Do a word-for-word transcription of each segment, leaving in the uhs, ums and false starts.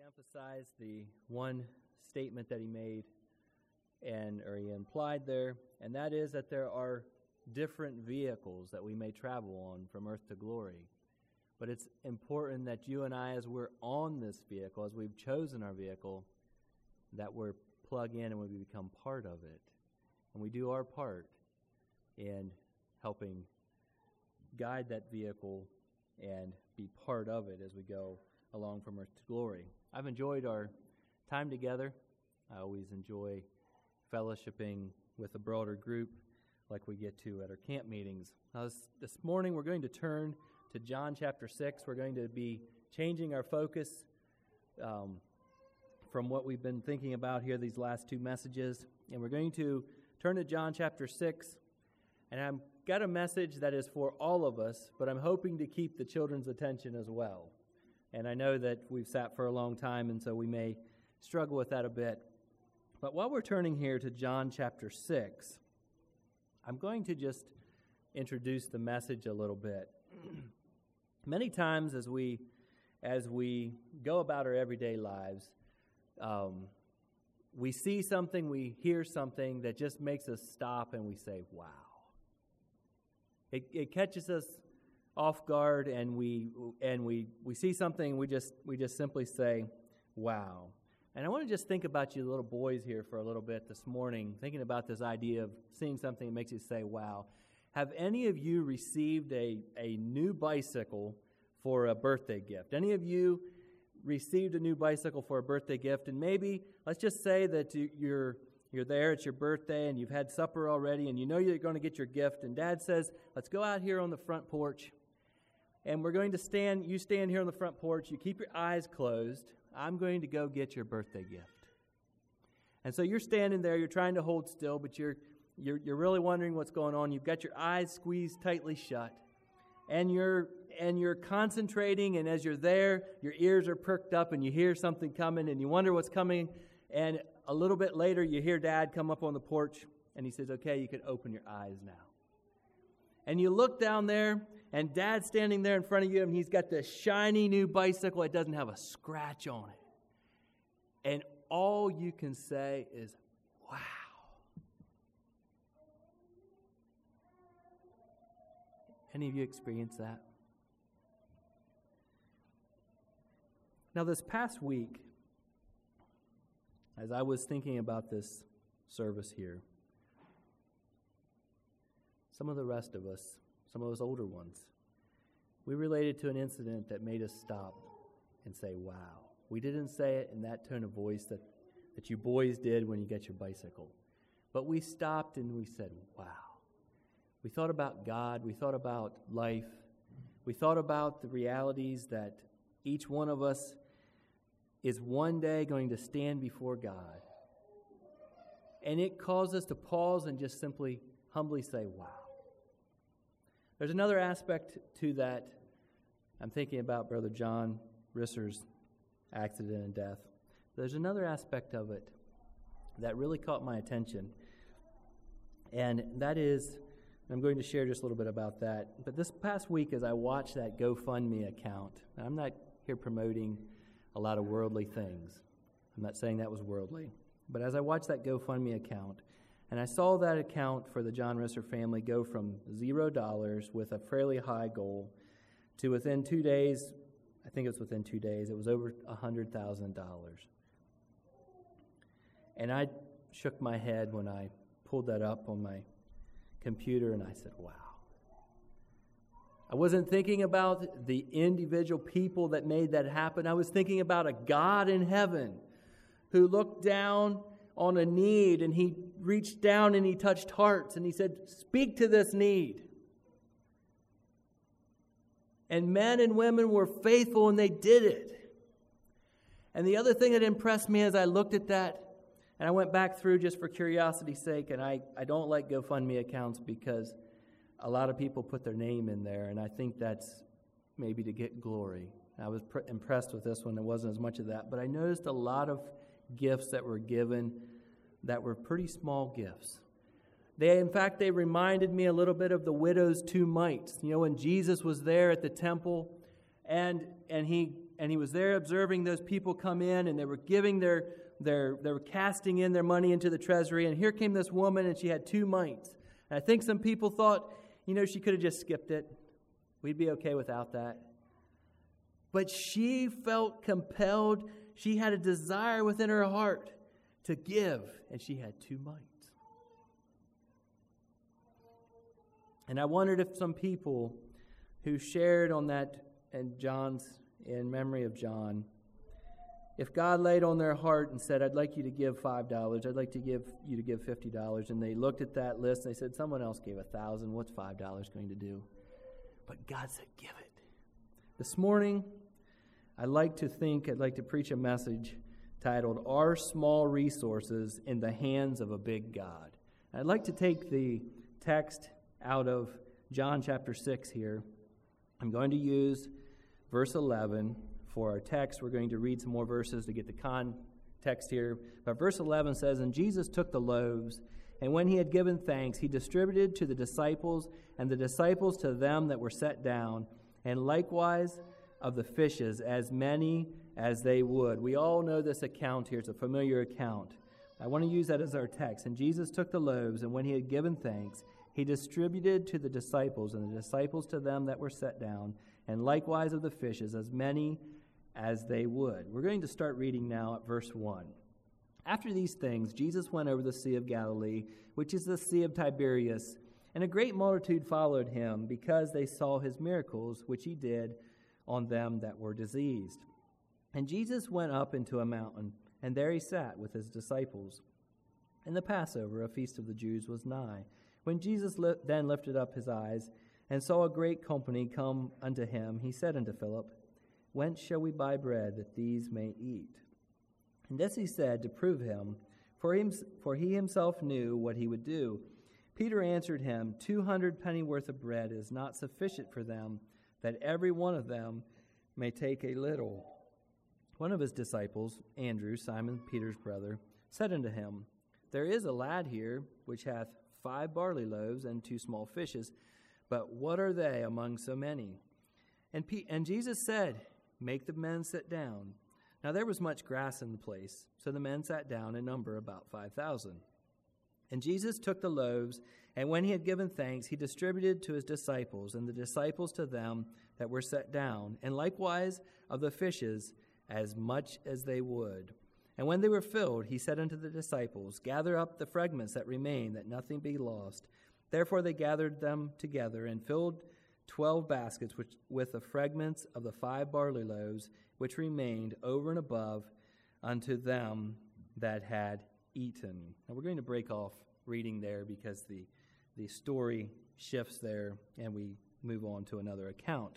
Emphasize the one statement that he made and or he implied there, and that is that there are different vehicles that we may travel on from earth to glory. But it's important that you and I, as we're on this vehicle, as we've chosen our vehicle, that we're plug in and we become part of it. And we do our part in helping guide that vehicle and be part of it as we go along from earth to glory. I've enjoyed our time together. I always enjoy fellowshipping with a broader group like we get to at our camp meetings. Now this, this morning we're going to turn to John chapter six. We're going to be changing our focus um, from what we've been thinking about here these last two messages. And we're going to turn to John chapter six. And I've got a message that is for all of us, but I'm hoping to keep the children's attention as well. And I know that we've sat for a long time, and so we may struggle with that a bit. But while we're turning here to John chapter six, I'm going to just introduce the message a little bit. Many times as we as we go about our everyday lives, um, we see something, we hear something that just makes us stop and we say, wow. It, it catches us off guard, and we and we we see something, we just we just simply say, wow. And I want to just think about you little boys here for a little bit this morning, thinking about this idea of seeing something that makes you say, wow. Have any of you received a, a new bicycle for a birthday gift? Any of you received a new bicycle for a birthday gift? And maybe, let's just say that you, you're you're there, it's your birthday, and you've had supper already, and you know you're going to get your gift, and Dad says, let's go out here on the front porch, and we're going to stand, you stand here on the front porch, you keep your eyes closed, I'm going to go get your birthday gift. And so you're standing there, you're trying to hold still, but you're you're you're really wondering what's going on. You've got your eyes squeezed tightly shut, and you're and you're concentrating, and as you're there, your ears are perked up, and you hear something coming, and you wonder what's coming, and a little bit later, you hear Dad come up on the porch, and he says, okay, you can open your eyes now. And you look down there, and Dad's standing there in front of you, and he's got this shiny new bicycle. It doesn't have a scratch on it. And all you can say is, wow. Any of you experience that? Now, this past week, as I was thinking about this service here, some of the rest of us, some of us older ones, we related to an incident that made us stop and say, wow. We didn't say it in that tone of voice that, that you boys did when you get your bicycle. But we stopped and we said, wow. We thought about God. We thought about life. We thought about the realities that each one of us is one day going to stand before God. And it caused us to pause and just simply, humbly say, wow. There's another aspect to that. I'm thinking about Brother John Risser's accident and death. There's another aspect of it that really caught my attention. And that is, I'm going to share just a little bit about that. But this past week, as I watched that GoFundMe account, I'm not here promoting a lot of worldly things. I'm not saying that was worldly. But as I watched that GoFundMe account, and I saw that account for the John Risser family go from zero dollars with a fairly high goal to within two days, I think it was within two days, it was over one hundred thousand dollars. And I shook my head when I pulled that up on my computer, and I said, wow. I wasn't thinking about the individual people that made that happen. I was thinking about a God in heaven who looked down on a need, and he reached down and he touched hearts, and he said, speak to this need. And men and women were faithful, and they did it. And the other thing that impressed me as I looked at that, and I went back through just for curiosity's sake, and I, I don't like GoFundMe accounts because a lot of people put their name in there, and I think that's maybe to get glory. I was pr- impressed with this one. There wasn't as much of that. But I noticed a lot of gifts that were given that were pretty small gifts. They, in fact, they reminded me a little bit of the widow's two mites. You know, when Jesus was there at the temple, and and he and he was there observing those people come in, and they were giving their, their, they were casting in their money into the treasury, and here came this woman, and she had two mites. And I think some people thought, you know, she could have just skipped it. We'd be okay without that. But she felt compelled. She had a desire within her heart to give, and she had two mites. And I wondered if some people who shared on that, and John's, in memory of John, if God laid on their heart and said, I'd like you to give five dollars, I'd like to give you to give fifty dollars, and they looked at that list and they said, someone else gave one thousand dollars, what's five dollars going to do? But God said, give it. This morning, I'd like to think, I'd like to preach a message titled, Our Small Resources in the Hands of a Big God. And I'd like to take the text out of John chapter six here. I'm going to use verse eleven for our text. We're going to read some more verses to get the context here. But verse eleven says, And Jesus took the loaves, and when he had given thanks, he distributed to the disciples, and the disciples to them that were set down, and likewise of the fishes, as many as they would. We all know this account here. It's a familiar account. I want to use that as our text. And Jesus took the loaves, and when he had given thanks, he distributed to the disciples, and the disciples to them that were set down, and likewise of the fishes, as many as they would. We're going to start reading now at verse one. After these things, Jesus went over the Sea of Galilee, which is the Sea of Tiberias, and a great multitude followed him, because they saw his miracles, which he did on them that were diseased. And Jesus went up into a mountain, and there he sat with his disciples. And the Passover, a feast of the Jews, was nigh. When Jesus li- then lifted up his eyes, and saw a great company come unto him, he said unto Philip, Whence shall we buy bread that these may eat? And this he said to prove him, for, him, for he himself knew what he would do. Peter answered him, Two hundred pennyworth of bread is not sufficient for them, that every one of them may take a little. One of his disciples, Andrew, Simon Peter's brother, said unto him, There is a lad here which hath five barley loaves and two small fishes, but what are they among so many? And, P- and Jesus said, Make the men sit down. Now there was much grass in the place, so the men sat down in number about five thousand. And Jesus took the loaves, and when he had given thanks, he distributed to his disciples, and the disciples to them that were set down, and likewise of the fishes as much as they would. And when they were filled, he said unto the disciples, Gather up the fragments that remain, that nothing be lost. Therefore they gathered them together, and filled twelve baskets which, with the fragments of the five barley loaves, which remained over and above unto them that had eaten. Now we're going to break off reading there because the, the story shifts there, and we move on to another account.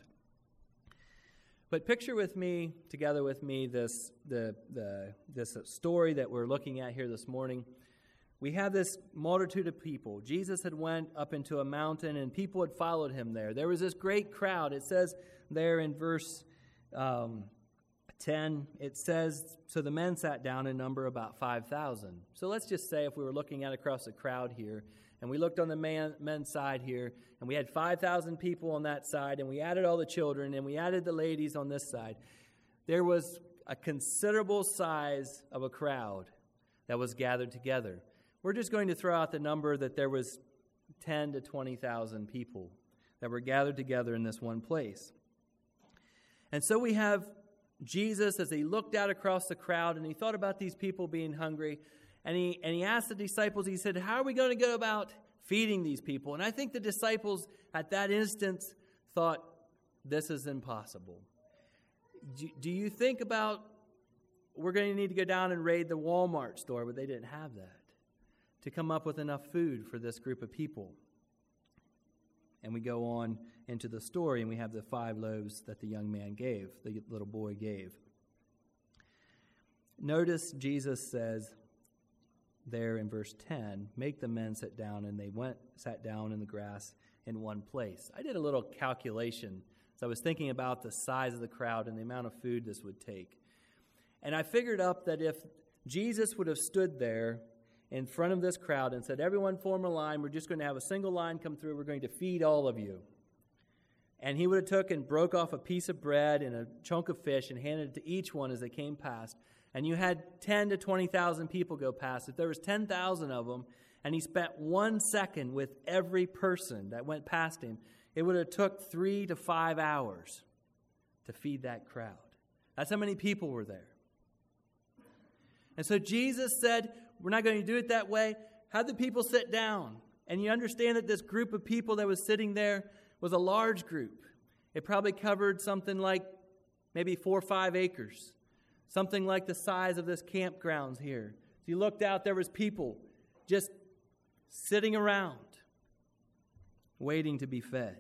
But picture with me, together with me, this the the this story that we're looking at here this morning. We have this multitude of people. Jesus had went up into a mountain, and people had followed him there. There was this great crowd. It says there in verse um, ten, it says, so the men sat down in number about five thousand. So let's just say if we were looking at across the crowd here, and we looked on the man, men's side here, and we had five thousand people on that side, and we added all the children, and we added the ladies on this side, there was a considerable size of a crowd that was gathered together. We're just going to throw out the number that there was ten to twenty thousand people that were gathered together in this one place. And so we have Jesus as he looked out across the crowd, and he thought about these people being hungry, and he and he asked the disciples, he said, how are we going to go about feeding these people? And I think the disciples at that instance thought, this is impossible. Do, do you think about, we're going to need to go down and raid the Walmart store, but they didn't have that, to come up with enough food for this group of people. And we go on into the story, and we have the five loaves that the young man gave, the little boy gave. Notice Jesus says there in verse ten, make the men sit down, and they went, sat down in the grass in one place. I did a little calculation. So I was thinking about the size of the crowd and the amount of food this would take. And I figured up that if Jesus would have stood there in front of this crowd and said, everyone form a line, we're just going to have a single line come through, we're going to feed all of you. And he would have took and broke off a piece of bread and a chunk of fish and handed it to each one as they came past. And you had ten to twenty thousand people go past. If there was ten thousand of them, and he spent one second with every person that went past him, it would have took three to five hours to feed that crowd. That's how many people were there. And so Jesus said, we're not going to do it that way. Have the people sit down. And you understand that this group of people that was sitting there was a large group. It probably covered something like maybe four or five acres. Something like the size of this campgrounds here. If you looked out, there was people just sitting around, waiting to be fed.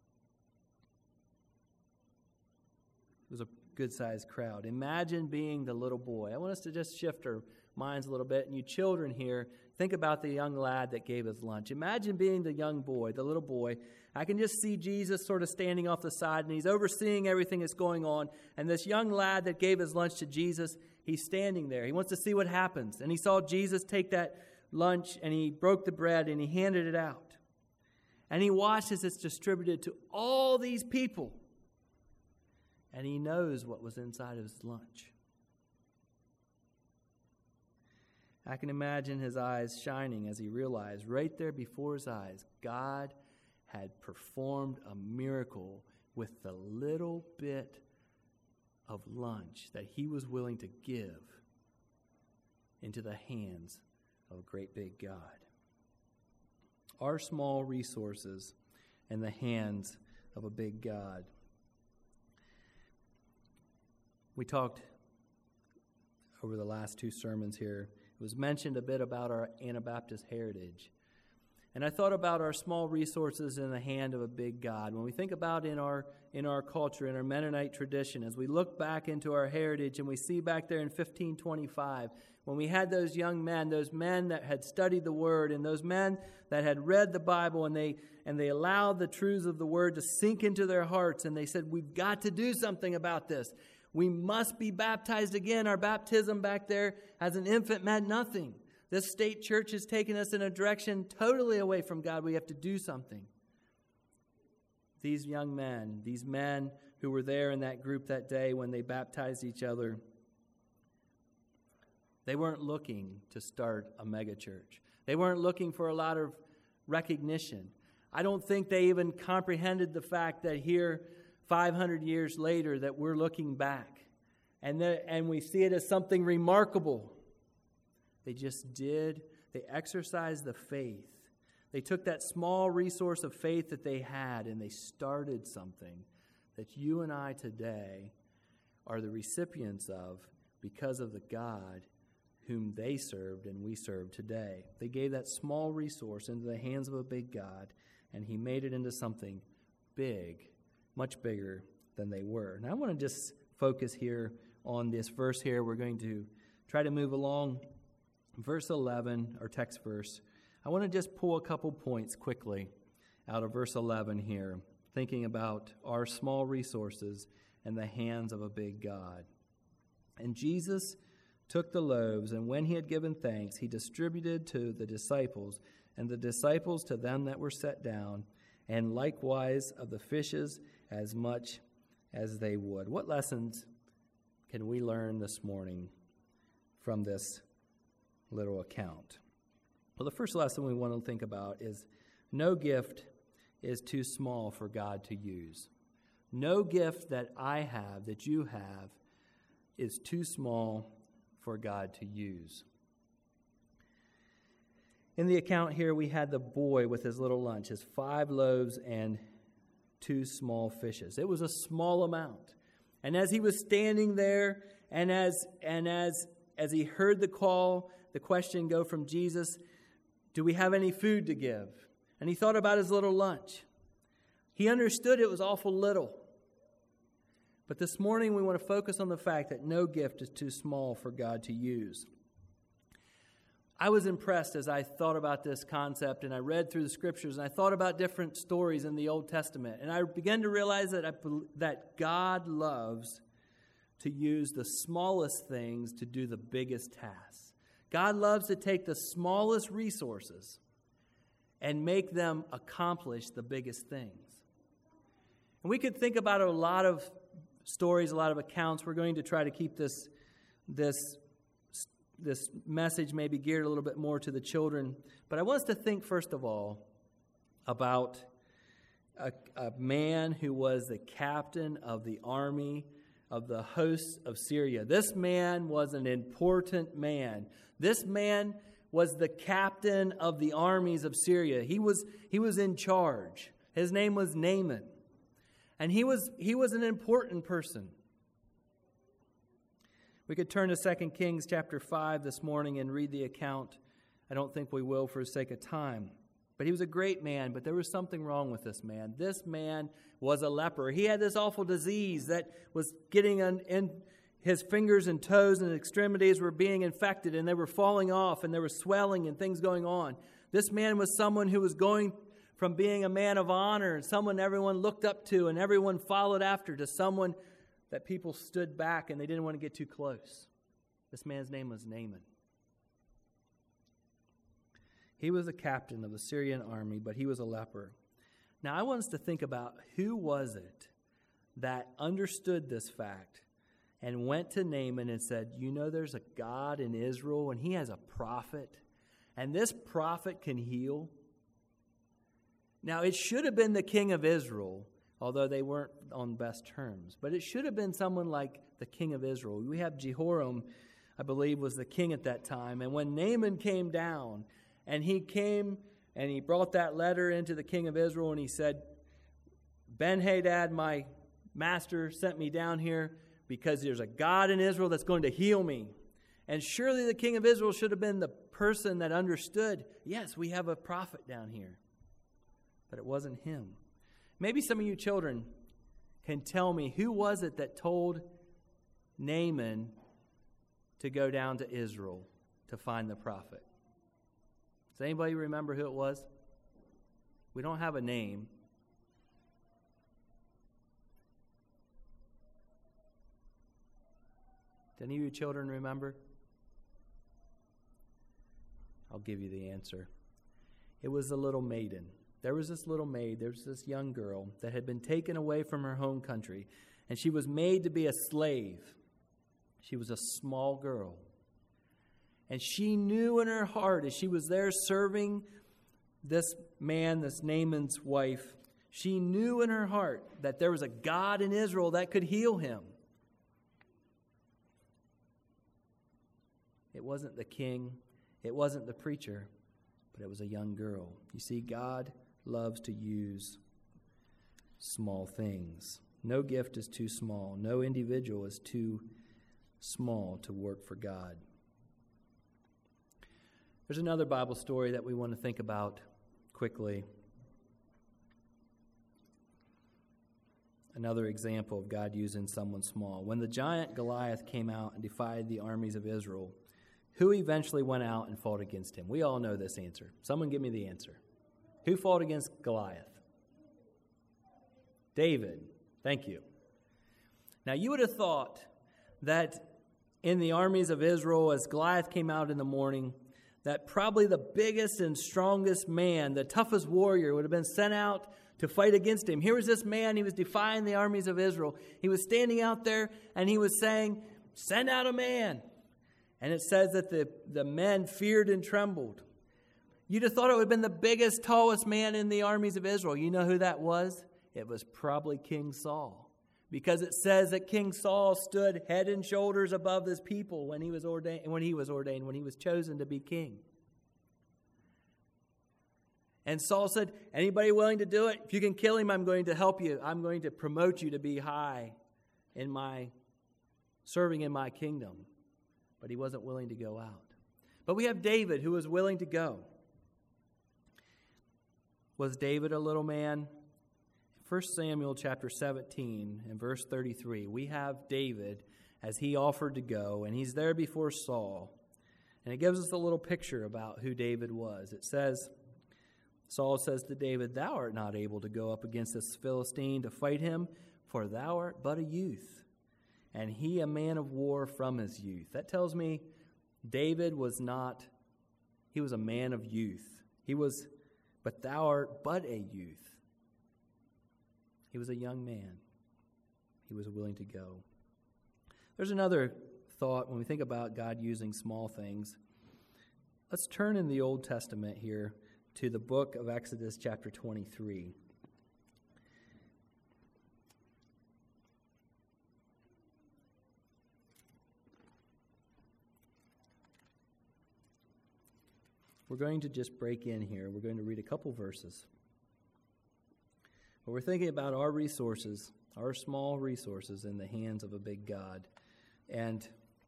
It was a good-sized crowd. Imagine being the little boy. I want us to just shift our minds a little bit. And you children here, think about the young lad that gave us lunch. Imagine being the young boy, the little boy. I can just see Jesus sort of standing off the side, and he's overseeing everything that's going on. And this young lad that gave his lunch to Jesus, he's standing there. He wants to see what happens. And he saw Jesus take that lunch, and he broke the bread, and he handed it out. And he watched as it's distributed to all these people. And he knows what was inside of his lunch. I can imagine his eyes shining as he realized right there before his eyes, God had performed a miracle with the little bit of lunch that he was willing to give into the hands of a great big God. Our small resources in the hands of a big God. We talked over the last two sermons here. It was mentioned a bit about our Anabaptist heritage. And I thought about our small resources in the hand of a big God. When we think about in our in our culture, in our Mennonite tradition, as we look back into our heritage and we see back there in fifteen twenty-five, when we had those young men, those men that had studied the Word, and those men that had read the Bible, and they and they allowed the truths of the Word to sink into their hearts, and they said, we've got to do something about this. We must be baptized again. Our baptism back there as an infant meant nothing. This state church has taken us in a direction totally away from God. We have to do something. These young men, these men who were there in that group that day when they baptized each other, they weren't looking to start a megachurch. They weren't looking for a lot of recognition. I don't think they even comprehended the fact that here, five hundred years later, that we're looking back and that, and we see it as something remarkable. They just did. They exercised the faith. They took that small resource of faith that they had and they started something that you and I today are the recipients of because of the God whom they served and we serve today. They gave that small resource into the hands of a big God, and he made it into something big, much bigger than they were. And I want to just focus here on this verse here. We're going to try to move along. Verse eleven, our text verse. I want to just pull a couple points quickly out of verse eleven here, thinking about our small resources in the hands of a big God. And Jesus took the loaves, and when he had given thanks, he distributed to the disciples, and the disciples to them that were set down, and likewise of the fishes as much as they would. What lessons can we learn this morning from this little account? Well, the first lesson we want to think about is no gift is too small for God to use. No gift that I have, that you have, is too small for God to use. In the account here, we had the boy with his little lunch, his five loaves and two small fishes. It was a small amount. And as he was standing there, and as and as as he heard the call, the question go from Jesus, do we have any food to give? And he thought about his little lunch. He understood it was awful little. But this morning we want to focus on the fact that no gift is too small for God to use. I was impressed as I thought about this concept, and I read through the scriptures, and I thought about different stories in the Old Testament. And I began to realize that I, that God loves to use the smallest things to do the biggest tasks. God loves to take the smallest resources and make them accomplish the biggest things. And we could think about a lot of stories, a lot of accounts. We're going to try to keep this, this, this message maybe geared a little bit more to the children. But I want us to think, first of all, about a, a man who was the captain of the army of the hosts of Syria. This man was an important man. This man was the captain of the armies of Syria. He was, he was in charge. His name was Naaman. And he was, he was an important person. We could turn to Second Kings chapter five this morning and read the account. I don't think we will for the sake of time. But he was a great man, but there was something wrong with this man. This man was a leper. He had this awful disease that was getting in, in his fingers and toes and extremities were being infected, and they were falling off, and there was swelling and things going on. This man was someone who was going from being a man of honor and someone everyone looked up to and everyone followed after to someone that people stood back and they didn't want to get too close. This man's name was Naaman. He was the captain of the Syrian army, but he was a leper. Now, I want us to think about who was it that understood this fact and went to Naaman and said, you know there's a God in Israel and he has a prophet, and this prophet can heal. Now, it should have been the king of Israel, although they weren't on best terms. But it should have been someone like the king of Israel. We have Jehoram, I believe, was the king at that time. And when Naaman came down, and he came and he brought that letter into the king of Israel, and he said, Ben-Hadad, my master, sent me down here because there's a God in Israel that's going to heal me. And surely the king of Israel should have been the person that understood, yes, we have a prophet down here. But it wasn't him. Maybe some of you children can tell me, who was it that told Naaman to go down to Israel to find the prophet? Does anybody remember who it was? We don't have a name. Do any of you children remember? I'll give you the answer. It was the little maiden. There was this little maid, there was this young girl that had been taken away from her home country, and she was made to be a slave. She was a small girl. And she knew in her heart, as she was there serving this man, this Naaman's wife, she knew in her heart that there was a God in Israel that could heal him. It wasn't the king, it wasn't the preacher, but it was a young girl. You see, God loves to use small things. No gift is too small. No individual is too small to work for God. There's another Bible story that we want to think about quickly. Another example of God using someone small. When the giant Goliath came out and defied the armies of Israel, who eventually went out and fought against him? We all know this answer. Someone give me the answer. Who fought against Goliath? David. Thank you. Now, you would have thought that in the armies of Israel, as Goliath came out in the morning, that probably the biggest and strongest man, the toughest warrior, would have been sent out to fight against him. Here was this man, he was defying the armies of Israel. He was standing out there and he was saying, send out a man. And it says that the, the men feared and trembled. You'd have thought it would have been the biggest, tallest man in the armies of Israel. You know who that was? It was probably King Saul. Because it says that King Saul stood head and shoulders above his people when he was ordained, when he was ordained, when he was chosen to be king. And Saul said, anybody willing to do it? If you can kill him, I'm going to help you. I'm going to promote you to be high in my serving in my kingdom. But he wasn't willing to go out. But we have David, who was willing to go. Was David a little man? First Samuel chapter seventeen and verse thirty-three, we have David as he offered to go, and he's there before Saul. And it gives us a little picture about who David was. It says, Saul says to David, thou art not able to go up against this Philistine to fight him, for thou art but a youth, and he a man of war from his youth. That tells me David was not, he was a man of youth. He was, but thou art but a youth. He was a young man. He was willing to go. There's another thought when we think about God using small things. Let's turn in the Old Testament here to the book of Exodus chapter twenty-three. We're going to just break in here. We're going to read a couple verses. But we're thinking about our resources, our small resources in the hands of a big God. And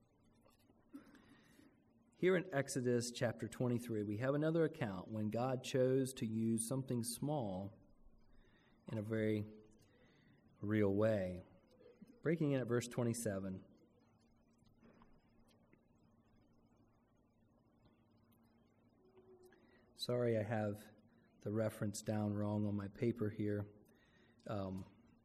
here in Exodus chapter twenty-three, we have another account when God chose to use something small in a very real way. Breaking in at verse twenty-seven. Sorry, I have the reference down wrong on my paper here. Um,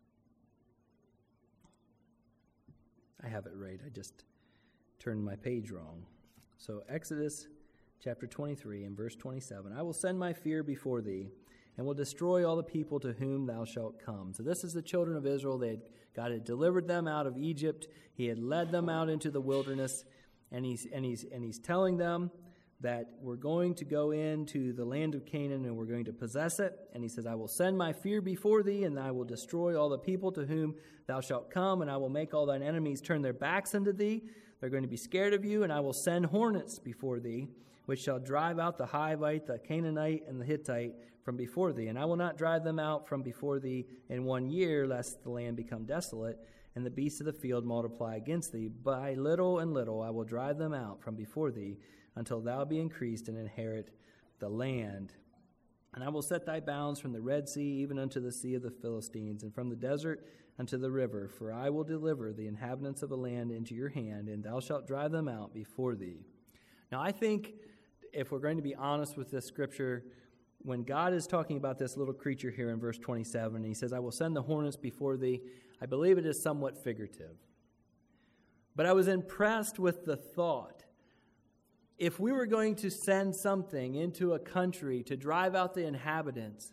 I have it right. I just turned my page wrong. So Exodus chapter twenty-three and verse twenty-seven. I will send my fear before thee, and will destroy all the people to whom thou shalt come. So this is the children of Israel. They had, God had delivered them out of Egypt. He had led them out into the wilderness, and he's and he's and he's telling them that we're going to go into the land of Canaan and we're going to possess it. And he says, I will send my fear before thee, and I will destroy all the people to whom thou shalt come, and I will make all thine enemies turn their backs unto thee. They're going to be scared of you, and I will send hornets before thee, which shall drive out the Hivite, the Canaanite, and the Hittite from before thee. And I will not drive them out from before thee in one year, lest the land become desolate, and the beasts of the field multiply against thee. By little and little I will drive them out from before thee, until thou be increased and inherit the land. And I will set thy bounds from the Red Sea even unto the sea of the Philistines, and from the desert unto the river. For I will deliver the inhabitants of the land into your hand, and thou shalt drive them out before thee. Now I think, if we're going to be honest with this scripture, when God is talking about this little creature here in verse twenty-seven, and he says, I will send the hornets before thee, I believe it is somewhat figurative. But I was impressed with the thought. If we were going to send something into a country to drive out the inhabitants,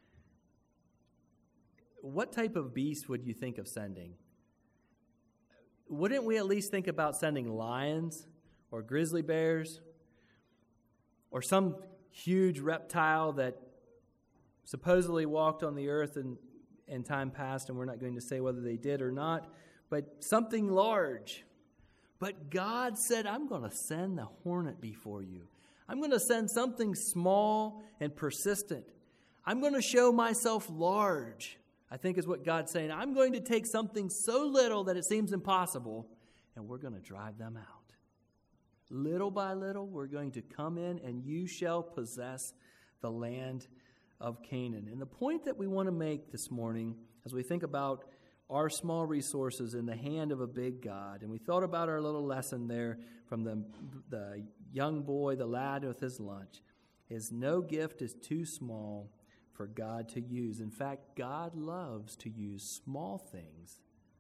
what type of beast would you think of sending? Wouldn't we at least think about sending lions or grizzly bears or some huge reptile that supposedly walked on the earth in, in time past, and we're not going to say whether they did or not, but something large? But God said, I'm going to send the hornet before you. I'm going to send something small and persistent. I'm going to show myself large, I think is what God's saying. I'm going to take something so little that it seems impossible, and we're going to drive them out. Little by little, we're going to come in, and you shall possess the land of Canaan. And the point that we want to make this morning, as we think about our small resources in the hand of a big God, and we thought about our little lesson there from the, the young boy, the lad with his lunch, is no gift is too small for God to use. In fact, God loves to use small things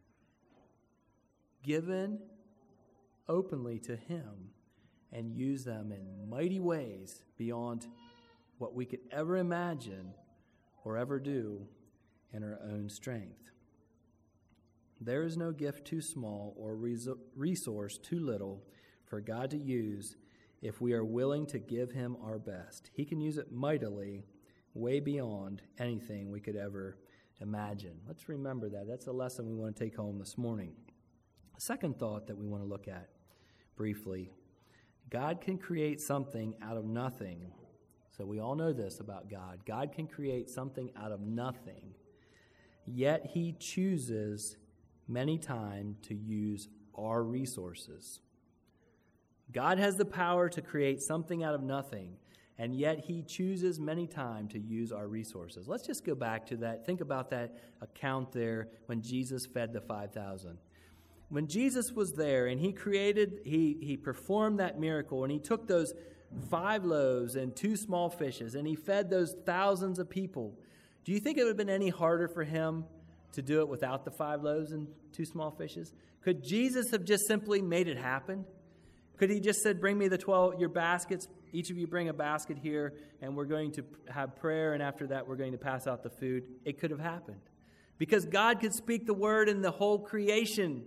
given openly to him and use them in mighty ways beyond what we could ever imagine or ever do in our own strength. There is no gift too small or resource too little for God to use if we are willing to give him our best. He can use it mightily, way beyond anything we could ever imagine. Let's remember that. That's a lesson we want to take home this morning. A second thought that we want to look at briefly. God can create something out of nothing. So we all know this about God. God can create something out of nothing, yet he chooses many times to use our resources. God has the power to create something out of nothing, and yet he chooses many times to use our resources. Let's just go back to that. Think about that account there when Jesus fed the five thousand. When Jesus was there and he created, he, he performed that miracle, and he took those five loaves and two small fishes, and he fed those thousands of people. Do you think it would have been any harder for him to do it without the five loaves and two small fishes? Could Jesus have just simply made it happen? Could he just said, bring me the twelve, your baskets, each of you bring a basket here, and we're going to have prayer, and after that we're going to pass out the food? It could have happened. Because God could speak the word and the whole creation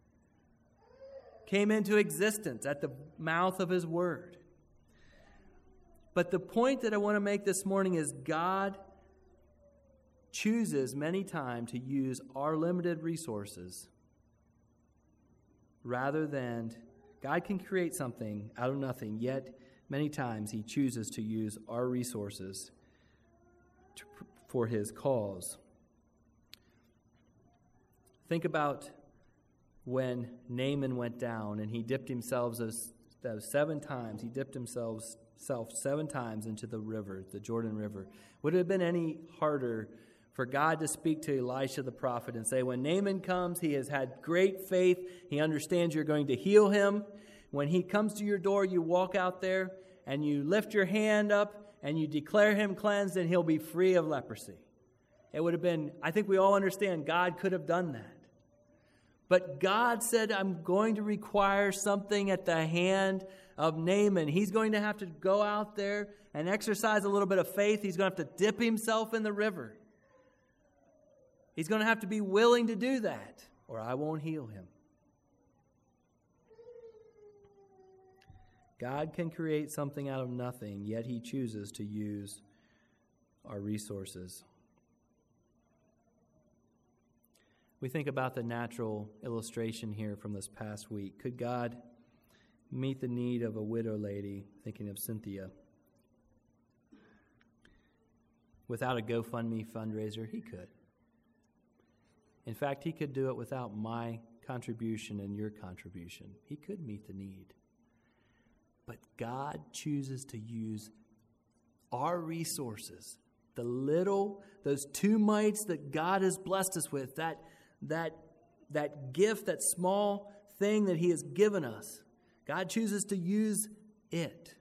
came into existence at the mouth of his word. But the point that I want to make this morning is God chooses many times to use our limited resources rather than, God can create something out of nothing, yet many times he chooses to use our resources to, for his cause. Think about when Naaman went down and he dipped himself those, those seven times. He dipped himself self seven times into the river, the Jordan River. Would it have been any harder for God to speak to Elisha the prophet and say, when Naaman comes, he has had great faith. He understands you're going to heal him. When he comes to your door, you walk out there and you lift your hand up and you declare him cleansed and he'll be free of leprosy. It would have been, I think we all understand God could have done that. But God said, I'm going to require something at the hand of Naaman. He's going to have to go out there and exercise a little bit of faith. He's going to have to dip himself in the river. He's going to have to be willing to do that, or I won't heal him. God can create something out of nothing, yet he chooses to use our resources. We think about the natural illustration here from this past week. Could God meet the need of a widow lady, thinking of Cynthia, without a GoFundMe fundraiser? He could. In fact, he could do it without my contribution and your contribution. He could meet the need. But God chooses to use our resources, the little, those two mites that God has blessed us with, that That, that gift, that small thing that he has given us. God chooses to use it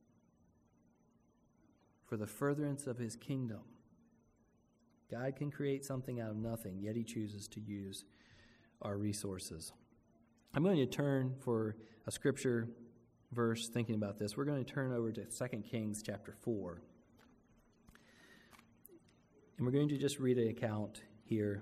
for the furtherance of his kingdom. God can create something out of nothing, yet he chooses to use our resources. I'm going to turn for a scripture verse thinking about this. We're going to turn over to Second Kings chapter four. And we're going to just read an account here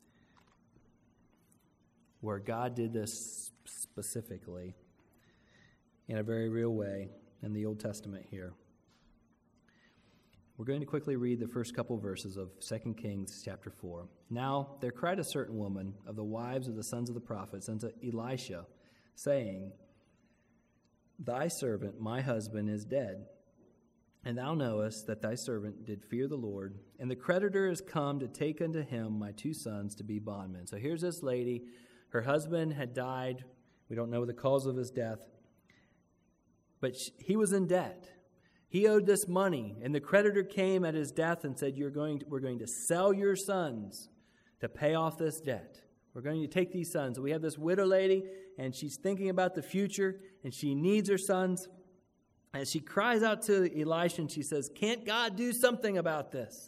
where God did this specifically in a very real way in the Old Testament here. We're going to quickly read the first couple verses of Second Kings chapter four. Now there cried a certain woman of the wives of the sons of the prophets unto Elisha, saying, Thy servant, my husband, is dead, and thou knowest that thy servant did fear the Lord, and the creditor is come to take unto him my two sons to be bondmen. So here's this lady. Her husband had died. We don't know the cause of his death. But he was in debt. He owed this money. And the creditor came at his death and said, You're going to, we're going to sell your sons to pay off this debt. We're going to take these sons. We have this widow lady, and she's thinking about the future, and she needs her sons. And she cries out to Elisha, and she says, Can't God do something about this?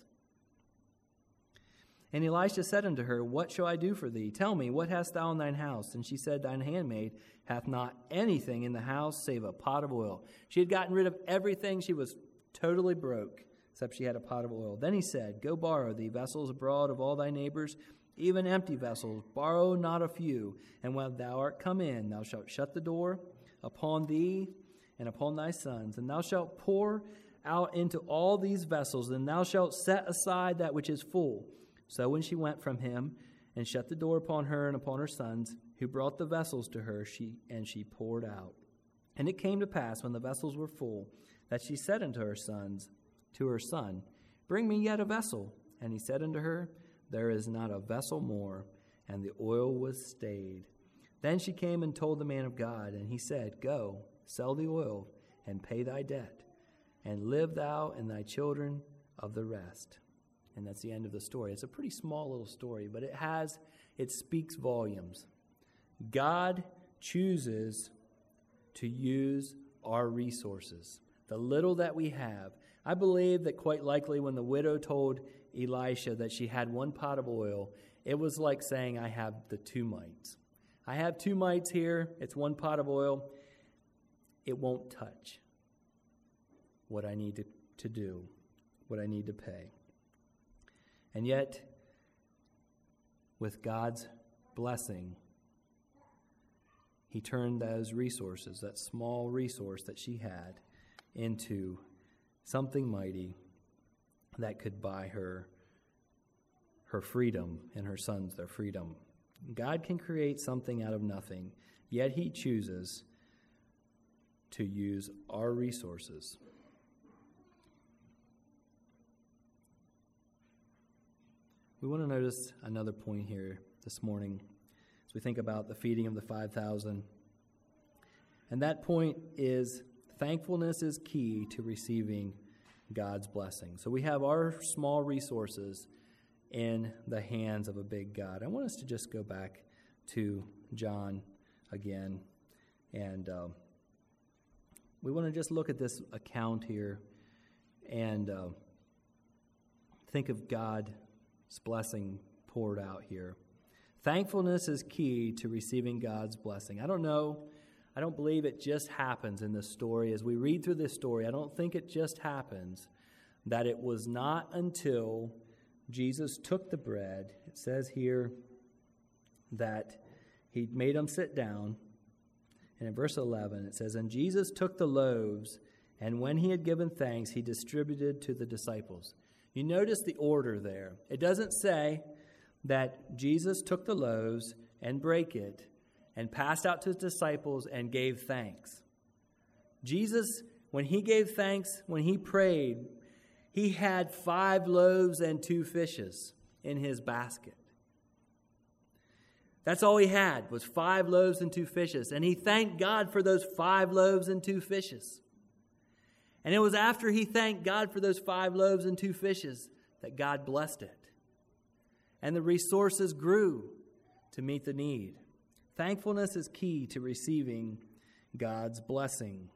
And Elisha said unto her, What shall I do for thee? Tell me, what hast thou in thine house? And she said, Thine handmaid hath not anything in the house save a pot of oil. She had gotten rid of everything. She was totally broke, except she had a pot of oil. Then he said, Go borrow thee vessels abroad of all thy neighbors, even empty vessels. Borrow not a few. And when thou art come in, thou shalt shut the door upon thee and upon thy sons. And thou shalt pour out into all these vessels, and thou shalt set aside that which is full. So when she went from him and shut the door upon her and upon her sons, who brought the vessels to her, she and she poured out. And it came to pass, when the vessels were full, that she said unto her sons, to her son, Bring me yet a vessel. And he said unto her, There is not a vessel more. And the oil was stayed. Then she came and told the man of God, and he said, Go, sell the oil, and pay thy debt, and live thou and thy children of the rest. And that's the end of the story. It's a pretty small little story, but it has, it speaks volumes. God chooses to use our resources, the little that we have. I believe that quite likely when the widow told Elisha that she had one pot of oil, it was like saying, I have the two mites. I have two mites here. It's one pot of oil. It won't touch what I need to, to do, what I need to pay. And yet, with God's blessing, he turned those resources, that small resource that she had, into something mighty that could buy her her freedom and her sons their freedom. God can create something out of nothing, yet he chooses to use our resources. We want to notice another point here this morning as we think about the feeding of the five thousand. And that point is thankfulness is key to receiving God's blessing. So we have our small resources in the hands of a big God. I want us to just go back to John again. And um, we want to just look at this account here and uh, think of God's blessing poured out here. Thankfulness is key to receiving God's blessing. I don't know. I don't believe it just happens in this story. As we read through this story, I don't think it just happens that it was not until Jesus took the bread. It says here that he made them sit down. And in verse eleven, it says, "And Jesus took the loaves, and when he had given thanks, he distributed to the disciples." You notice the order there. It doesn't say that Jesus took the loaves and brake it and passed out to his disciples and gave thanks. Jesus, when he gave thanks, when he prayed, he had five loaves and two fishes in his basket. That's all he had, was five loaves and two fishes. And he thanked God for those five loaves and two fishes. And it was after he thanked God for those five loaves and two fishes that God blessed it. And the resources grew to meet the need. Thankfulness is key to receiving God's blessing.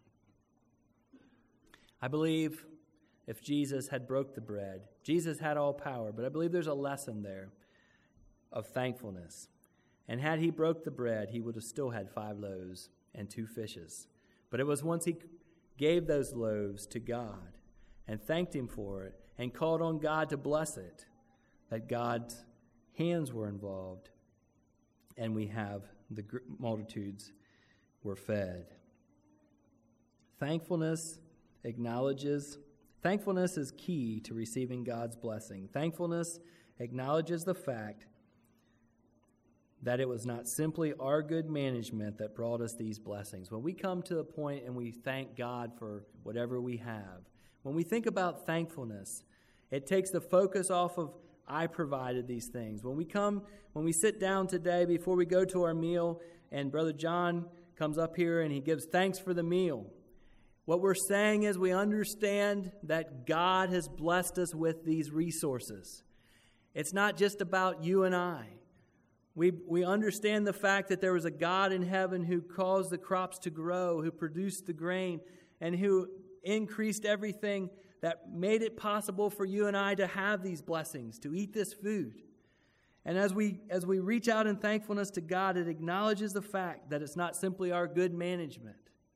I believe if Jesus had broke the bread, Jesus had all power, but I believe there's a lesson there of thankfulness. And had he broke the bread, he would have still had five loaves and two fishes. But it was once he gave those loaves to God and thanked him for it and called on God to bless it, that God's hands were involved, and we have the multitudes were fed. Thankfulness acknowledges, thankfulness is key to receiving God's blessing. Thankfulness acknowledges the fact that it was not simply our good management that brought us these blessings. When we come to a point and we thank God for whatever we have, when we think about thankfulness, it takes the focus off of I provided these things. When we come, when we sit down today before we go to our meal, and Brother John comes up here and he gives thanks for the meal, what we're saying is we understand that God has blessed us with these resources. It's not just about you and I. We we understand the fact that there was a God in heaven who caused the crops to grow, who produced the grain, and who increased everything that made it possible for you and I to have these blessings, to eat this food. And as we as we reach out in thankfulness to God, it acknowledges the fact that it's not simply our good management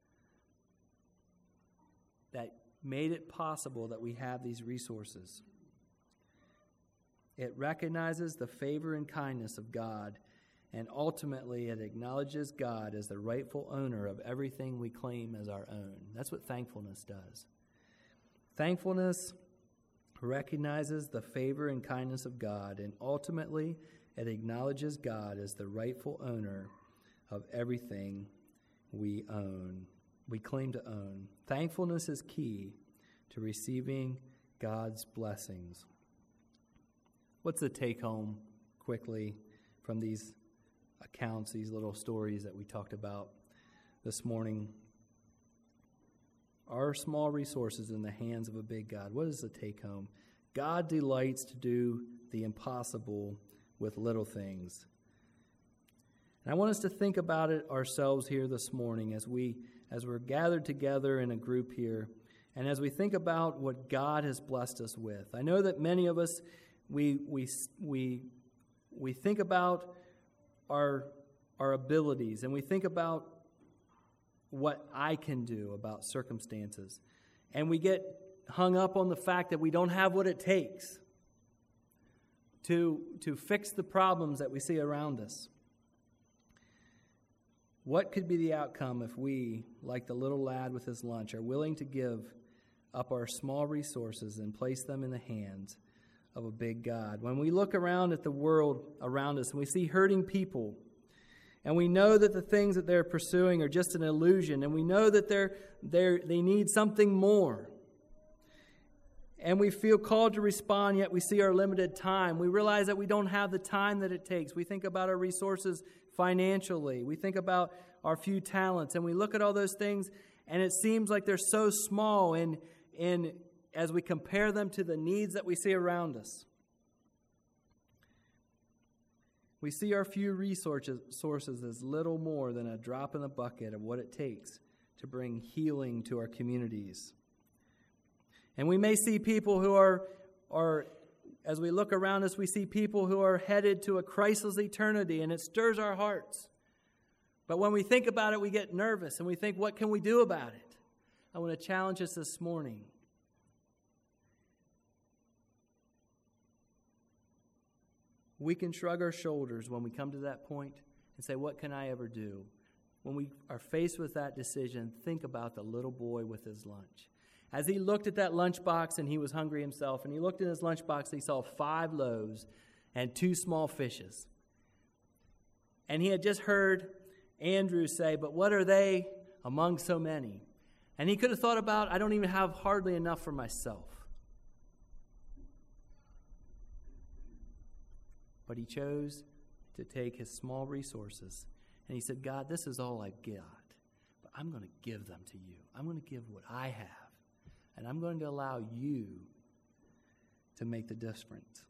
that made it possible that we have these resources. It recognizes the favor and kindness of God, and ultimately it acknowledges God as the rightful owner of everything we claim as our own. That's what thankfulness does. Thankfulness recognizes the favor and kindness of God, and ultimately it acknowledges God as the rightful owner of everything we own, we claim to own. Thankfulness is key to receiving God's blessings. What's the take home quickly from these accounts, these little stories that we talked about this morning? Our small resources in the hands of a big God. What is the take home? God delights to do the impossible with little things. And I want us to think about it ourselves here this morning as we as we're gathered together in a group here, and as we think about what God has blessed us with. I know that many of us we we we we think about our our abilities, and we think about what I can do about circumstances. And we get hung up on the fact that we don't have what it takes. to, to fix the problems that we see around us. What could be the outcome if we, like the little lad with his lunch, are willing to give up our small resources and place them in the hands of a big God? When we look around at the world around us and we see hurting people, and we know that the things that they're pursuing are just an illusion, and we know that they're, they're, they need something more, and we feel called to respond, yet we see our limited time. We realize that we don't have the time that it takes. We think about our resources financially. We think about our few talents, and we look at all those things, and it seems like they're so small in, in, as we compare them to the needs that we see around us. We see our few resources sources as little more than a drop in the bucket of what it takes to bring healing to our communities. And we may see people who are, are, as we look around us, we see people who are headed to a Christless eternity, and it stirs our hearts. But when we think about it, we get nervous, and we think, what can we do about it? I want to challenge us this morning. We can shrug our shoulders when we come to that point and say, what can I ever do? When we are faced with that decision, think about the little boy with his lunch. As he looked at that lunchbox and he was hungry himself, and he looked in his lunchbox, he saw five loaves and two small fishes. And he had just heard Andrew say, but what are they among so many? And he could have thought about, I don't even have hardly enough for myself. But he chose to take his small resources, and he said, God, this is all I've got, but I'm going to give them to you. I'm going to give what I have. And I'm going to allow you to make the difference.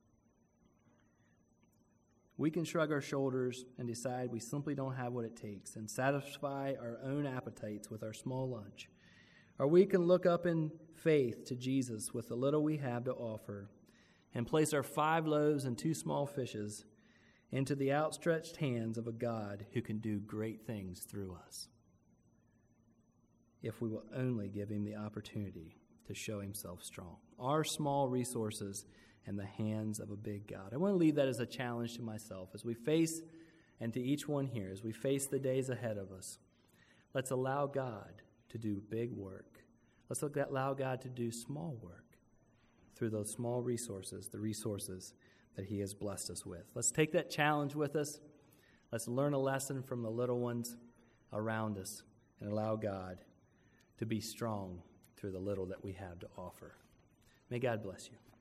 We can shrug our shoulders and decide we simply don't have what it takes and satisfy our own appetites with our small lunch. Or we can look up in faith to Jesus with the little we have to offer and place our five loaves and two small fishes into the outstretched hands of a God who can do great things through us, if we will only give him the opportunity to show himself strong. Our small resources in the hands of a big God. I want to leave that as a challenge to myself as we face, and to each one here, as we face the days ahead of us. Let's allow God to do big work. Let's allow God to do small work through those small resources, the resources that he has blessed us with. Let's take that challenge with us. Let's learn a lesson from the little ones around us and allow God to be strong through the little that we have to offer. May God bless you.